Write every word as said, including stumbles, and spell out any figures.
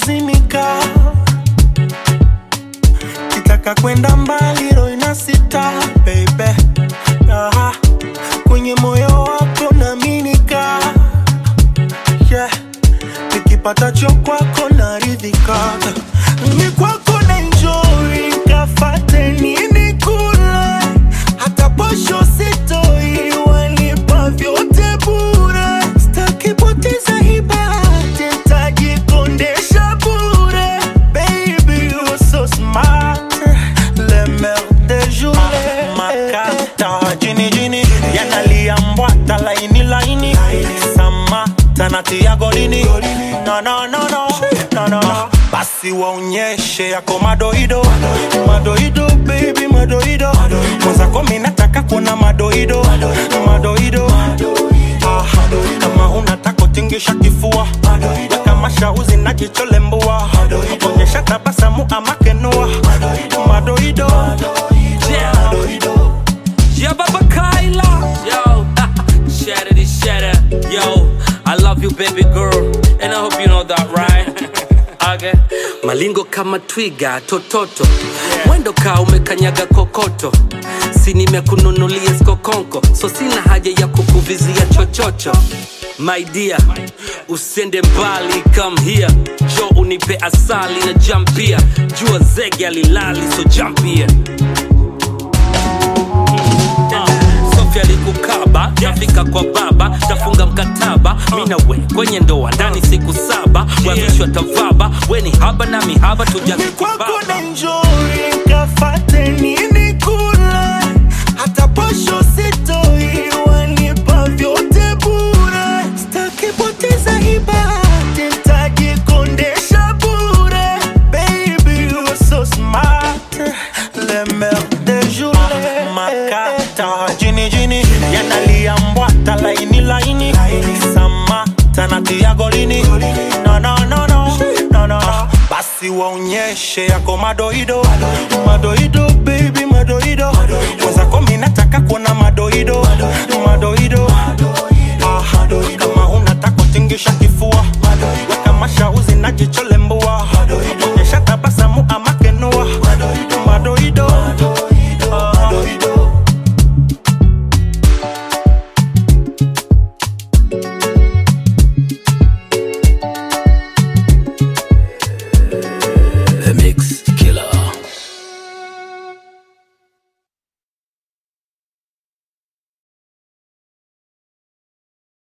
nimezimika, kitaka kwenda mbali roho inasita baby. Aha, kwenye moyo wako naaminika, yeah. Nikipata cho kwako naridhika, ni kwako na enjoy, kafate nini kula, hata posho sitoi, wanipa vyote bure. Staki poteza hii bahati, nitajikondesha bure. Baby you're so smart, le mer de journée. Makata jini jini, yanalia mbwata laini laini, Samata natia golini. No no no no, no no no. Basi waonyeshe yako madoido, madoido baby madoido. Mwenzako mimi nataka kuona madoido, madoido. Ah, kama unataka kutingisha kifua, kama shauzi na jicho lembua, onyesha tabasamu ama kenua, madoido. Yeah, yeah, Baba Kyla. Yo, shatter this shatter. Yo, I love you baby girl, and I hope you know that, right? Okay. Malingo kama twiga tototo, mwendo ka umekanyaga kokoto, si nimekununulia skokonko, so sina haja ya kukuvizia chochocho. My dear, usende mbali, come here, jo unipe asali na jampia, jua zege alilali, so jump here. Sofia likukaba, nafika kwa baba, tafunga mkataba, mina we kwenye ndoa ndani siku saba, wavishwa tavaba, weni haba na mihaba tujazi kibaba. Ni kwako na enjoy, kafate nini kula, hata posho sitoi, wanipa vyote bure. Staki poteza hii bahati, nitajikondesha bure. Baby you're so smart, le mer de journée. Makata jini jini, yanalia mbwata laini laini, Samata natia golini. No no no no, no no. Basi waonyeshe yako madoido, madoido baby madoido. Mwenzako mimi nataka kuona madoido, madoido. Ah, kama unataka kutingisha kifua, kama shauzi na jicho lembua, onyesha tabasamu ama kenua, madoido. The Mix.